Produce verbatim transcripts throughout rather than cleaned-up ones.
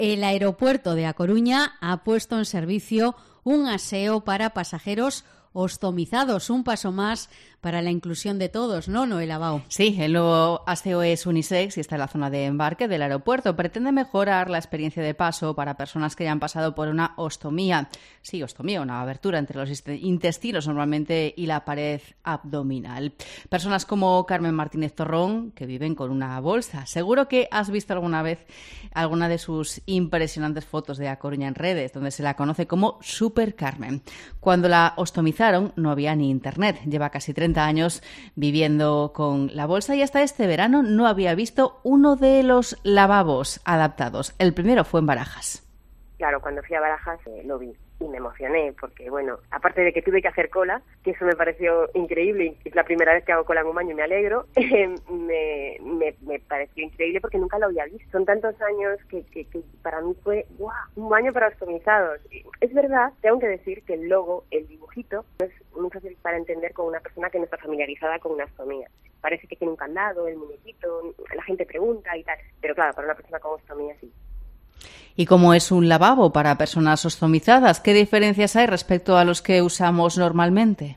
El aeropuerto de A Coruña ha puesto en servicio un aseo para pasajeros ostomizados, un paso más para la inclusión de todos, ¿no, Noela Bao? Sí, el nuevo aseo es unisex y está en la zona de embarque del aeropuerto. Pretende mejorar la experiencia de paso para personas que hayan pasado por una ostomía. Sí, ostomía, una abertura entre los intestinos normalmente y la pared abdominal. Personas como Carmen Martínez Torrón, que viven con una bolsa. Seguro que has visto alguna vez alguna de sus impresionantes fotos de A Coruña en redes, donde se la conoce como Super Carmen. Cuando la ostomizaron no había ni internet. Lleva casi treinta años viviendo con la bolsa y hasta este verano no había visto uno de los lavabos adaptados. El primero fue en Barajas. Claro, cuando fui a Barajas eh, lo vi y me emocioné porque, bueno, aparte de que tuve que hacer cola, que eso me pareció increíble, y es la primera vez que hago cola en un baño y me alegro, eh, me, me, me pareció increíble porque nunca lo había visto. Son tantos años que, que, que para mí fue, ¡guau!, un baño para ostomizados. Es verdad, tengo que decir que el logo, el dibujito, no es muy fácil para entender con una persona que no está familiarizada con una ostomía. Parece que tiene un candado, el muñequito, la gente pregunta y tal, pero claro, para una persona con ostomía sí. ¿Y cómo es un lavabo para personas ostomizadas? ¿Qué diferencias hay respecto a los que usamos normalmente?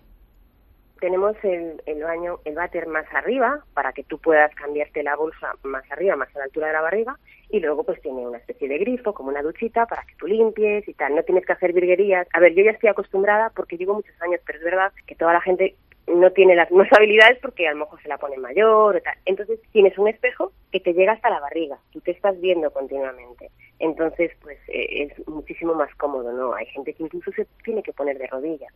Tenemos el, el baño, el váter más arriba, para que tú puedas cambiarte la bolsa más arriba, más a la altura de la barriga, y luego pues tiene una especie de grifo, como una duchita, para que tú limpies y tal. No tienes que hacer virguerías. A ver, yo ya estoy acostumbrada porque llevo muchos años, pero es verdad que toda la gente no tiene las mismas habilidades porque a lo mejor se la pone mayor o tal. Entonces tienes un espejo que te llega hasta la barriga, tú te estás viendo continuamente. Entonces, pues eh, es muchísimo más cómodo, ¿no? Hay gente que incluso se tiene que poner de rodillas.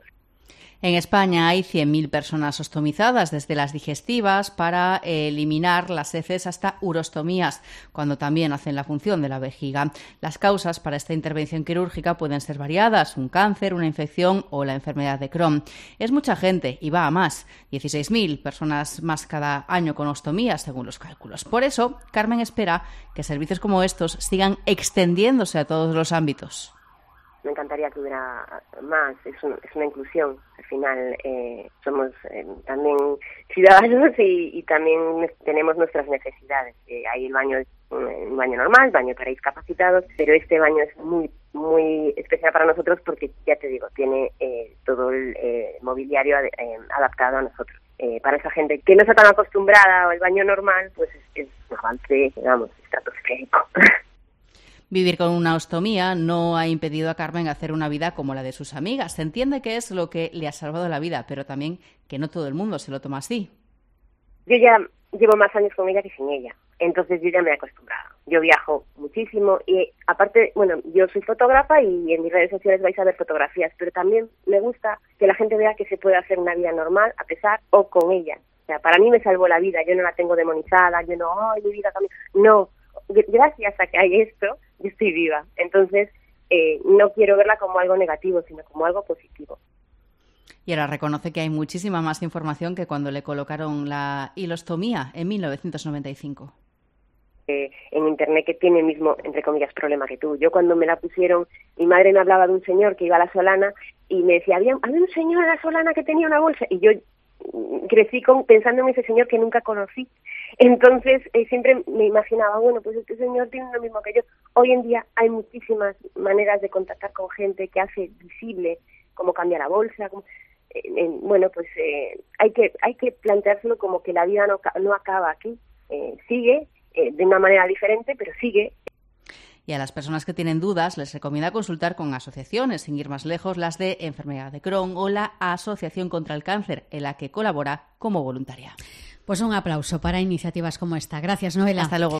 En España hay cien mil personas ostomizadas, desde las digestivas para eliminar las heces hasta urostomías, cuando también hacen la función de la vejiga. Las causas para esta intervención quirúrgica pueden ser variadas: un cáncer, una infección o la enfermedad de Crohn. Es mucha gente y va a más. dieciséis mil personas más cada año con ostomías, según los cálculos. Por eso, Carmen espera que servicios como estos sigan extendiéndose a todos los ámbitos. Me encantaría que hubiera más, es, un, es una inclusión. Al final eh, somos eh, también ciudadanos y, y también tenemos nuestras necesidades. Eh, hay el baño, un baño normal, baño para discapacitados, pero este baño es muy muy especial para nosotros porque, ya te digo, tiene eh, todo el eh, mobiliario eh, adaptado a nosotros. Eh, para esa gente que no está tan acostumbrada al baño normal, pues es, es un avance, digamos, estratosférico. Vivir con una ostomía no ha impedido a Carmen hacer una vida como la de sus amigas. Se entiende que es lo que le ha salvado la vida, pero también que no todo el mundo se lo toma así. Yo ya llevo más años con ella que sin ella, entonces yo ya me he acostumbrado. Yo viajo muchísimo y aparte, bueno, yo soy fotógrafa y en mis redes sociales vais a ver fotografías, pero también me gusta que la gente vea que se puede hacer una vida normal a pesar o con ella. O sea, para mí me salvó la vida, yo no la tengo demonizada, yo no, ay, mi vida también. No, gracias a que hay esto, yo estoy viva. Entonces, eh, no quiero verla como algo negativo, sino como algo positivo. Y ahora reconoce que hay muchísima más información que cuando le colocaron la hilostomía en mil novecientos noventa y cinco. Eh, en internet, que tiene el mismo, entre comillas, problema que tú. Yo cuando me la pusieron, mi madre me hablaba de un señor que iba a la Solana y me decía, había, había un señor en la Solana que tenía una bolsa, y yo crecí con, pensando en ese señor que nunca conocí. Entonces eh, siempre me imaginaba, bueno, pues este señor tiene lo mismo que yo. Hoy en día hay muchísimas maneras de contactar con gente que hace visible cómo cambia la bolsa. Cómo, eh, eh, bueno, pues eh, hay que hay que planteárselo como que la vida no, no acaba aquí, eh, sigue eh, de una manera diferente, pero sigue. Y a las personas que tienen dudas les recomienda consultar con asociaciones, sin ir más lejos, las de Enfermedad de Crohn o la Asociación contra el Cáncer, en la que colabora como voluntaria. Pues un aplauso para iniciativas como esta. Gracias, Noela. Hasta luego.